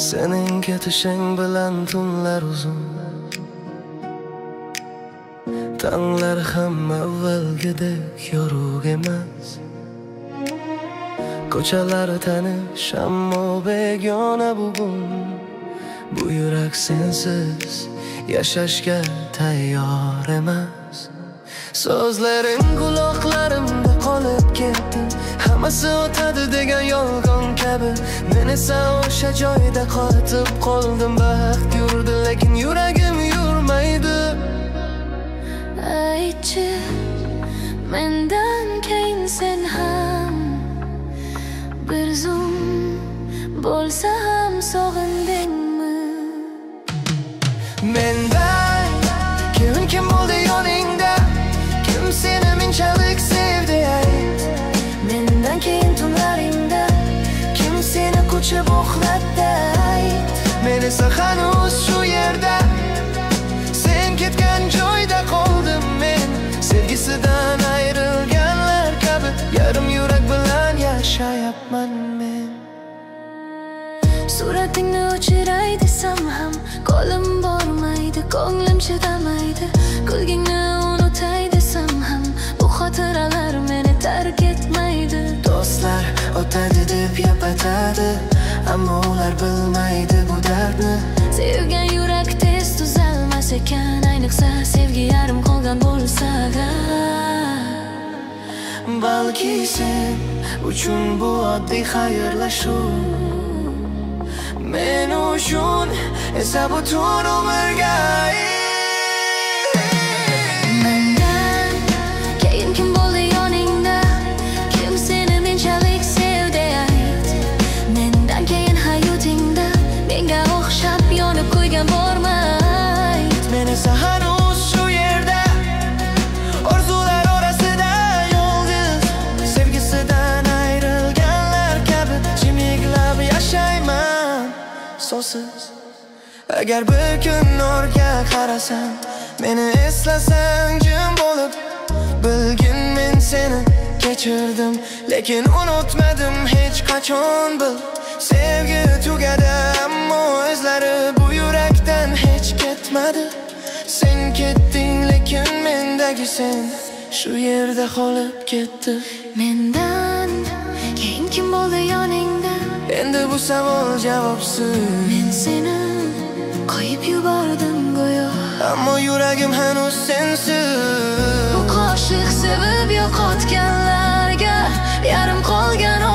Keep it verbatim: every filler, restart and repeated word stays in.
Sening ketishing bilan tunlar uzun, tanglar ham avvalgidek yorug' emas. Ko'chalar tanish ammo begona bugun. Bu yurak sensiz yashashga tayyor emas. So'zlaring quloqlarimda qolib ketdi, hammasi o'tadi degan yolg'on kabi. Men esa o'sha joyda qotib qoldim. Baxt yurdi lekin yuragim yurmaydi. Aytchi, mendan keyin sen ham bir zum bo'lsa ham sog'indingmi? Mendan keyin kim bo'ldi yoningda? Kim seni menchalik sevdi ayt? Mendan keyin tunlaringda Kim seni quchib uxlatdi ayt? Men esa hanuz shu yerda, sen ketgan joyda qoldim men. Sevgisidan ayrilganlar kabi yarim yurak bilan yashayapman men. Suratingni o'chiray desam ham qo'lim bormaydi, ko'nglim chidamaydi. Kulgingni unutay desam ham bu xotiralar meni tark etmaydi. Do'stlar o'tadi deb yopatadi, ammo ular bilmaydi bu dardni. Sevgan yurak tez tuzalmas ekan, ayniqsa sevgi yarim qolgan bo'lsa. Balki sen uchun bu oddiy xayrlashuv, men uchun esa butun umrga. Mendan keyin kim bo'ldi yoningda? Kim seni menchalik sevdi ayt? Mendan keyin hayotingda menga o'xshab yonib qo'ygan bormi ayt? Men esa hanuz shu yerda, orzular orasida yolg'iz. Sevgisidan ayrilganlar kabi jimliklab yashayman so'zsiz. Agar bir kun orqa qarasam, meni eslasang jim bo'lib, bilgin men seni kechirdim, lekin unutmadim hech qachon. Bil, sevgi tugadi ammo izlari bu yurakdan hech ketmadi. Sen ketding lekin mendagi sen shu yerda qolib ketdi. Mendan keyin kim bo'ldi yoningda? Endi bu savol javobsiz. Men seni qo'yib yubordim go'yo, ammo yuragim hanuz sensiz. bu qoshiq sevib yo'qotganlarga yarim qolgan